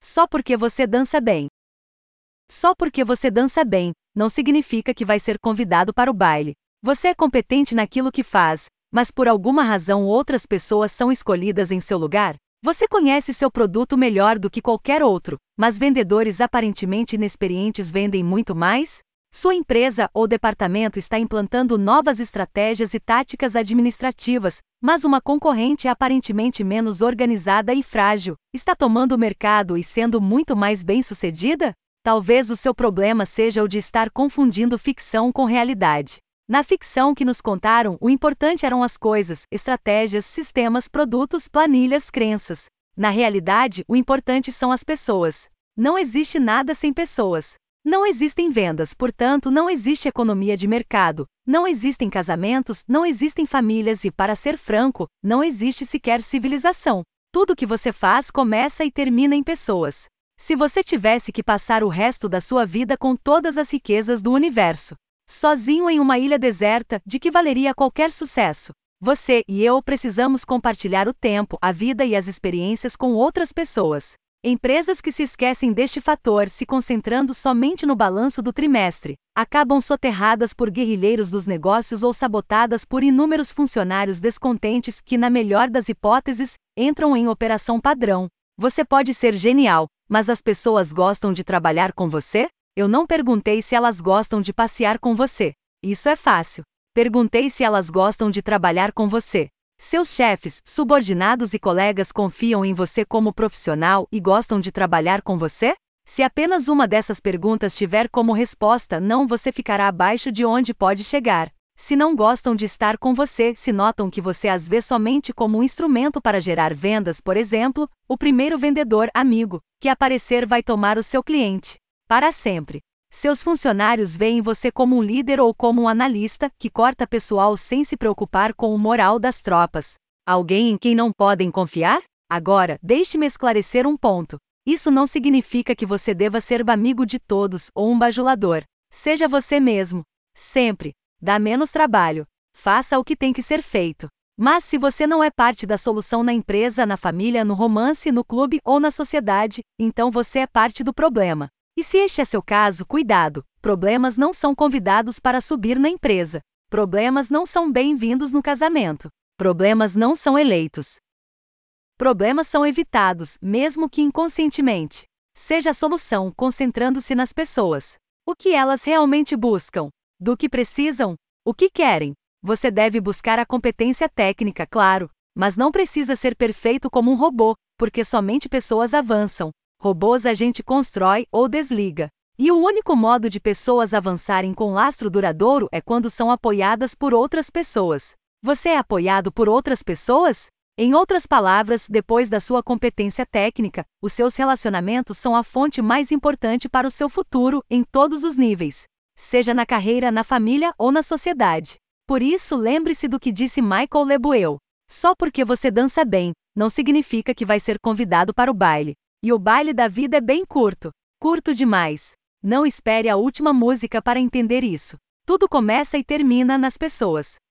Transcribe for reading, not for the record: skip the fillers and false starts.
Só porque você dança bem. Só porque você dança bem, não significa que vai ser convidado para o baile. Você é competente naquilo que faz, mas por alguma razão outras pessoas são escolhidas em seu lugar? Você conhece seu produto melhor do que qualquer outro, mas vendedores aparentemente inexperientes vendem muito mais? Sua empresa ou departamento está implantando novas estratégias e táticas administrativas, mas uma concorrente aparentemente menos organizada e frágil está tomando o mercado e sendo muito mais bem-sucedida? Talvez o seu problema seja o de estar confundindo ficção com realidade. Na ficção que nos contaram, o importante eram as coisas, estratégias, sistemas, produtos, planilhas, crenças. Na realidade, o importante são as pessoas. Não existe nada sem pessoas. Não existem vendas, portanto, não existe economia de mercado. Não existem casamentos, não existem famílias e, para ser franco, não existe sequer civilização. Tudo que você faz começa e termina em pessoas. Se você tivesse que passar o resto da sua vida com todas as riquezas do universo, sozinho em uma ilha deserta, de que valeria qualquer sucesso? Você e eu precisamos compartilhar o tempo, a vida e as experiências com outras pessoas. Empresas que se esquecem deste fator, se concentrando somente no balanço do trimestre, acabam soterradas por guerrilheiros dos negócios ou sabotadas por inúmeros funcionários descontentes que, na melhor das hipóteses, entram em operação padrão. Você pode ser genial, mas as pessoas gostam de trabalhar com você? Eu não perguntei se elas gostam de passear com você. Isso é fácil. Perguntei se elas gostam de trabalhar com você. Seus chefes, subordinados e colegas confiam em você como profissional e gostam de trabalhar com você? Se apenas uma dessas perguntas tiver como resposta não, você ficará abaixo de onde pode chegar. Se não gostam de estar com você, se notam que você as vê somente como um instrumento para gerar vendas, por exemplo, o primeiro vendedor amigo que aparecer vai tomar o seu cliente. Para sempre. Seus funcionários veem você como um líder ou como um analista que corta pessoal sem se preocupar com o moral das tropas. Alguém em quem não podem confiar? Agora, deixe-me esclarecer um ponto. Isso não significa que você deva ser amigo de todos ou um bajulador. Seja você mesmo. Sempre. Dá menos trabalho. Faça o que tem que ser feito. Mas se você não é parte da solução na empresa, na família, no romance, no clube ou na sociedade, então você é parte do problema. E se este é seu caso, cuidado, problemas não são convidados para subir na empresa. Problemas não são bem-vindos no casamento. Problemas não são eleitos. Problemas são evitados, mesmo que inconscientemente. Seja a solução, concentrando-se nas pessoas. O que elas realmente buscam? Do que precisam? O que querem? Você deve buscar a competência técnica, claro, mas não precisa ser perfeito como um robô, porque somente pessoas avançam. Robôs a gente constrói ou desliga. E o único modo de pessoas avançarem com lastro duradouro é quando são apoiadas por outras pessoas. Você é apoiado por outras pessoas? Em outras palavras, depois da sua competência técnica, os seus relacionamentos são a fonte mais importante para o seu futuro, em todos os níveis. Seja na carreira, na família ou na sociedade. Por isso, lembre-se do que disse Michael Lebuel. Só porque você dança bem, não significa que vai ser convidado para o baile. E o baile da vida é bem curto. Curto demais. Não espere a última música para entender isso. Tudo começa e termina nas pessoas.